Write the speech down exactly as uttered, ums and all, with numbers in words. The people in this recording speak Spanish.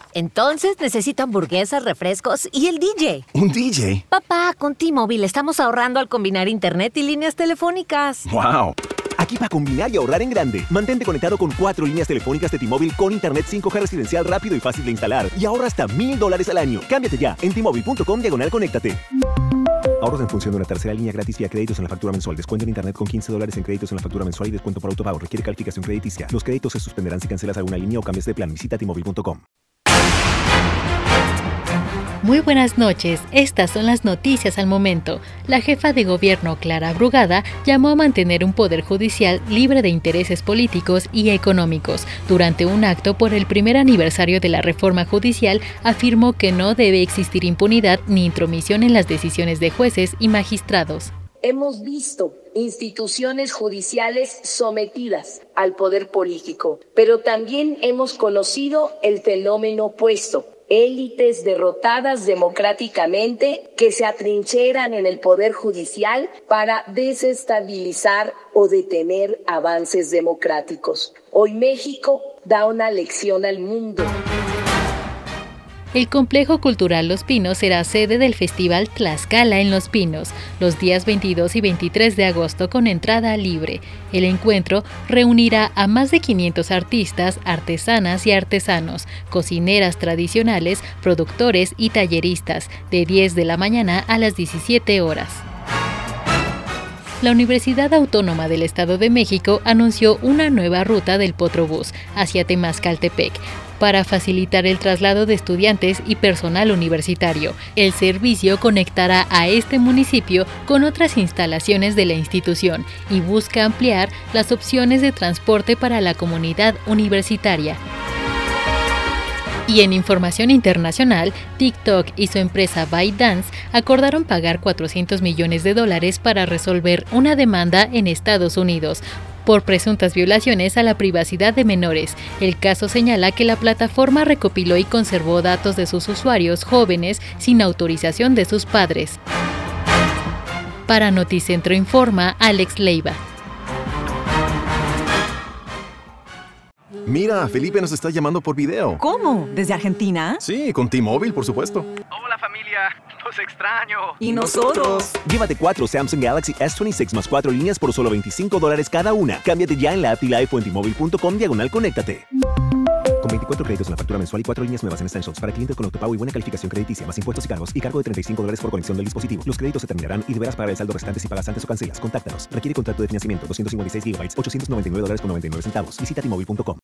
Entonces necesito hamburguesas, refrescos y el D J. ¿Un D J? Papá, con T-Mobile estamos ahorrando al combinar internet y líneas telefónicas. ¡Wow! Aquí para combinar y ahorrar en grande. Mantente conectado con cuatro líneas telefónicas de T-Mobile con internet cinco G residencial rápido y fácil de instalar. Y ahorra hasta mil dólares al año. Cámbiate ya en T-Mobile punto com diagonal conéctate. Ahorros en función de una tercera línea gratis vía créditos en la factura mensual. Descuento en internet con quince dólares en créditos en la factura mensual y descuento por autopago. Requiere calificación crediticia. Los créditos se suspenderán si cancelas alguna línea o cambias de plan. Visita T Mobile punto com. Muy buenas noches, estas son las noticias al momento. La jefa de gobierno, Clara Brugada, llamó a mantener un poder judicial libre de intereses políticos y económicos. Durante un acto por el primer aniversario de la reforma judicial, afirmó que no debe existir impunidad ni intromisión en las decisiones de jueces y magistrados. Hemos visto instituciones judiciales sometidas al poder político, pero también hemos conocido el fenómeno opuesto. Élites derrotadas democráticamente que se atrincheran en el poder judicial para desestabilizar o detener avances democráticos. Hoy México da una lección al mundo. El Complejo Cultural Los Pinos será sede del Festival Tlaxcala en Los Pinos, los días veintidós y veintitrés de agosto con entrada libre. El encuentro reunirá a más de quinientos artistas, artesanas y artesanos, cocineras tradicionales, productores y talleristas, de diez de la mañana a las diecisiete horas. La Universidad Autónoma del Estado de México anunció una nueva ruta del Potrobús hacia Temazcaltepec para facilitar el traslado de estudiantes y personal universitario. El servicio conectará a este municipio con otras instalaciones de la institución y busca ampliar las opciones de transporte para la comunidad universitaria. Y en información internacional, TikTok y su empresa ByteDance acordaron pagar cuatrocientos millones de dólares para resolver una demanda en Estados Unidos por presuntas violaciones a la privacidad de menores. El caso señala que la plataforma recopiló y conservó datos de sus usuarios jóvenes sin autorización de sus padres. Para Noticentro Informa, Alex Leiva. Mira, Felipe nos está llamando por video. ¿Cómo? ¿Desde Argentina? Sí, con T-Mobile, por supuesto. Hola familia, los extraño. ¿Y nosotros? Llévate cuatro Samsung Galaxy S veintiséis más cuatro líneas por solo veinticinco dólares cada una. Cámbiate ya en la app y live o en T Mobile punto com diagonal conéctate. Con veinticuatro créditos en la factura mensual y cuatro líneas nuevas en Essentials para clientes con autopago y buena calificación crediticia, más impuestos y cargos y cargo de treinta y cinco dólares por conexión del dispositivo. Los créditos se terminarán y deberás pagar el saldo restante si pagas antes o cancelas. Contáctanos. Requiere contrato de financiamiento doscientos cincuenta y seis gigabytes, ochocientos noventa y nueve dólares con noventa y nueve centavos. Visita T Mobile punto com.